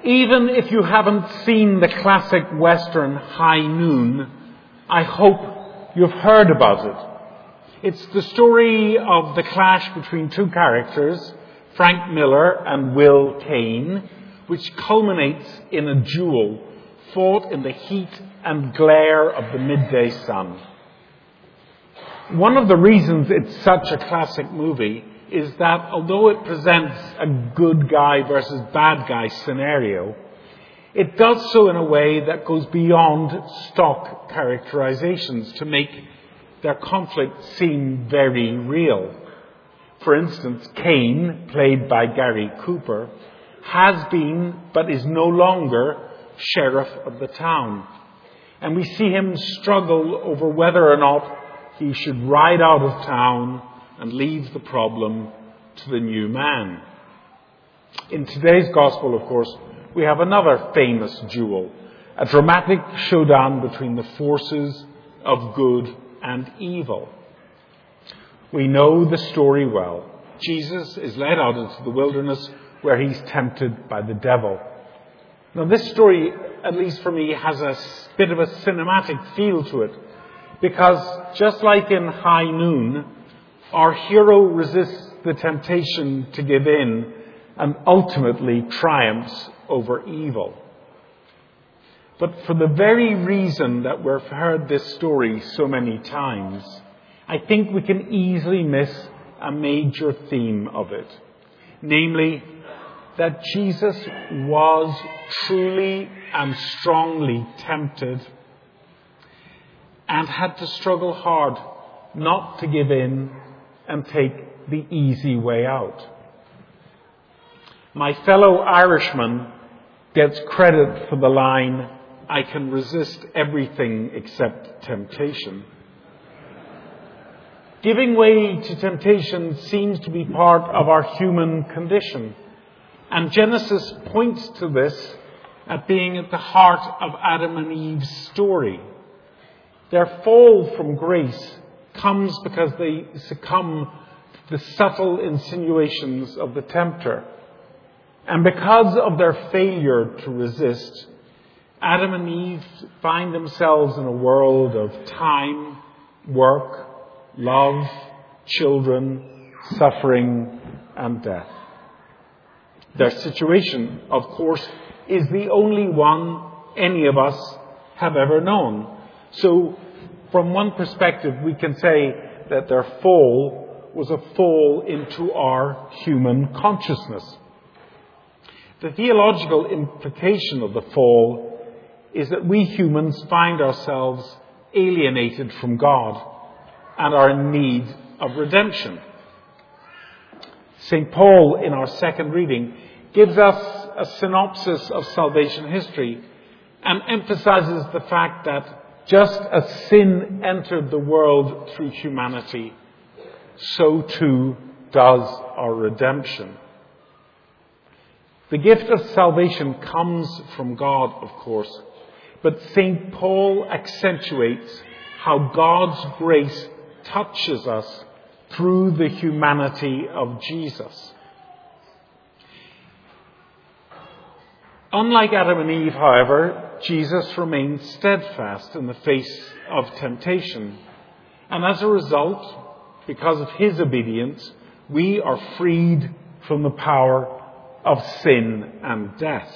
Even if you haven't seen the classic Western High Noon, I hope you've heard about it. It's the story of the clash between two characters, Frank Miller and Will Kane, which culminates in a duel fought in the heat and glare of the midday sun. One of the reasons it's such a classic movie is that although it presents a good guy versus bad guy scenario, it does so in a way that goes beyond stock characterizations to make their conflict seem very real. For instance, Kane, played by Gary Cooper, has been but is no longer sheriff of the town. And we see him struggle over whether or not he should ride out of town and leave the problem to the new man. In today's gospel, of course, we have another famous duel, a dramatic showdown between the forces of good and evil. We know the story well. Jesus is led out into the wilderness where he's tempted by the devil. Now, this story, at least for me, has a bit of a cinematic feel to it, because just like in High Noon, our hero resists the temptation to give in and ultimately triumphs over evil. But for the very reason that we've heard this story so many times, I think we can easily miss a major theme of it, namely that Jesus was truly and strongly tempted and had to struggle hard not to give in and take the easy way out. My fellow Irishman gets credit for the line, "I can resist everything except temptation." Giving way to temptation seems to be part of our human condition. And Genesis points to this at being at the heart of Adam and Eve's story. Their fall from grace comes because they succumb to the subtle insinuations of the tempter. And because of their failure to resist, Adam and Eve find themselves in a world of time, work, love, children, suffering, and death. Their situation, of course, is the only one any of us have ever known. So, from one perspective, we can say that their fall was a fall into our human consciousness. The theological implication of the fall is that we humans find ourselves alienated from God and are in need of redemption. St. Paul, in our second reading, gives us a synopsis of salvation history and emphasizes the fact that just as sin entered the world through humanity, so too does our redemption. The gift of salvation comes from God, of course, but St. Paul accentuates how God's grace touches us through the humanity of Jesus. Unlike Adam and Eve, however, Jesus remains steadfast in the face of temptation. And as a result, because of his obedience, we are freed from the power of sin and death.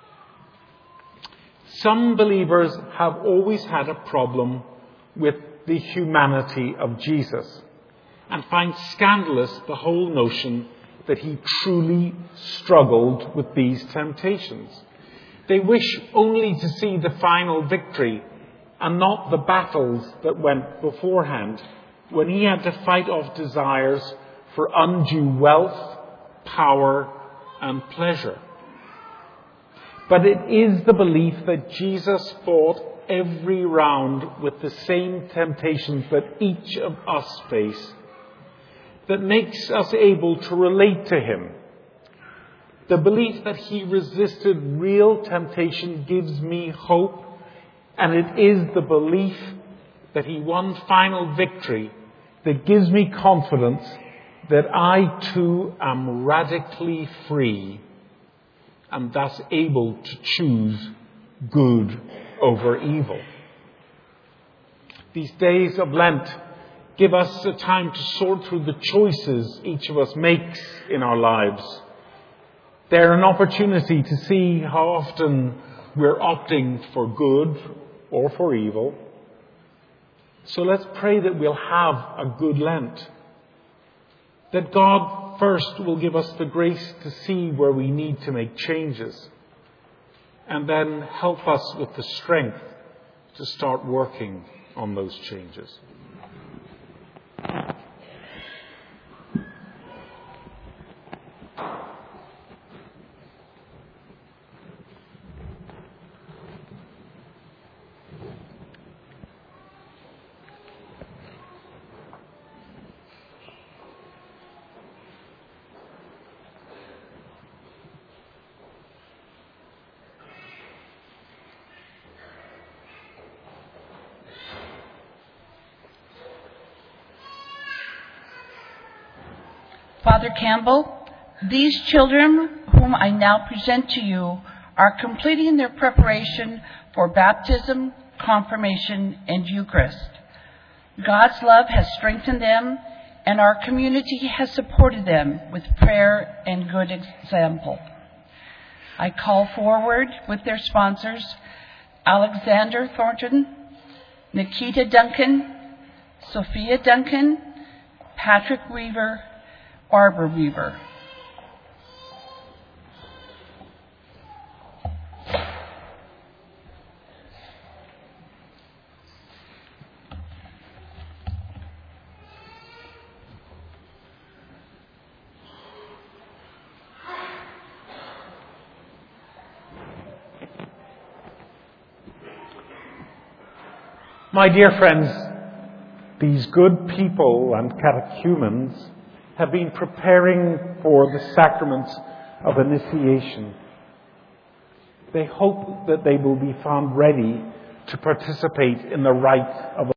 Some believers have always had a problem with the humanity of Jesus and find scandalous the whole notion that he truly struggled with these temptations. They wish only to see the final victory and not the battles that went beforehand, when he had to fight off desires for undue wealth, power, and pleasure. But it is the belief that Jesus fought every round with the same temptations that each of us face that makes us able to relate to him. The belief that he resisted real temptation gives me hope, and it is the belief that he won final victory that gives me confidence that I too am radically free and thus able to choose good over evil. These days of Lent give us a time to sort through the choices each of us makes in our lives. They're an opportunity to see how often we're opting for good or for evil. So let's pray that we'll have a good Lent. That God first will give us the grace to see where we need to make changes, and then help us with the strength to start working on those changes. Father Campbell, these children whom I now present to you are completing their preparation for baptism, confirmation, and Eucharist. God's love has strengthened them, and our community has supported them with prayer and good example. I call forward with their sponsors, Alexander Thornton, Nikita Duncan, Sophia Duncan, Patrick Weaver, Barbara Weaver. My dear friends, these good people and catechumens have been preparing for the sacrament of initiation. They hope that they will be found ready to participate in the rite of